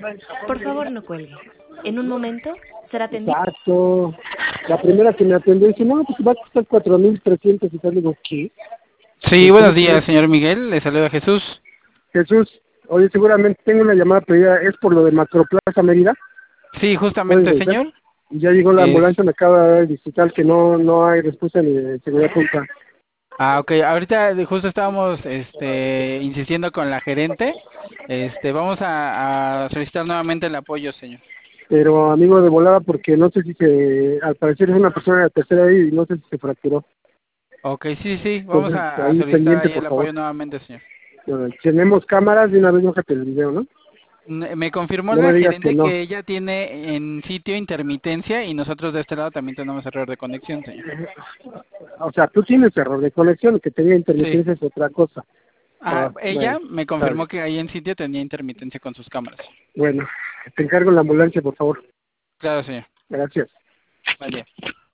Por favor, no cuelgue. En un momento será atendido. Exacto. La primera que me atendió dice, no, pues va a costar 4,300 y tal. Le digo, ¿qué? Sí, buenos días, Entonces, señor Miguel. Le saluda Jesús. Jesús, oye, seguramente tengo una llamada pedida, es por lo de Macroplaza Mérida. Sí, Puedes justamente, vencer. señor. Y ya llegó la Es... ambulancia, me acaba de dar el digital que no hay respuesta ni de seguridad pública. Ok. Ahorita justo estábamos insistiendo con la gerente. Vamos a solicitar nuevamente el apoyo, señor. Pero amigo, de volada, porque no sé si al parecer es una persona de la tercera edad y no sé si se fracturó. Ok, sí, sí. Vamos Entonces, a ahí solicitar pendiente, ahí por el favor. apoyo nuevamente, señor. Bueno, tenemos cámaras, de una vez bájate el video, ¿no? Me confirmó No me la digas que gerente no. que ella tiene en sitio intermitencia y nosotros de este lado también tenemos error de conexión, señor. O sea, tú tienes error de conexión, que tenga Sí. intermitencia es otra cosa. Ah, Ella bueno, me está bien. confirmó que ahí en sitio tenía intermitencia con sus cámaras. Bueno, te encargo la ambulancia, por favor. Claro, señor. Gracias. Buen día.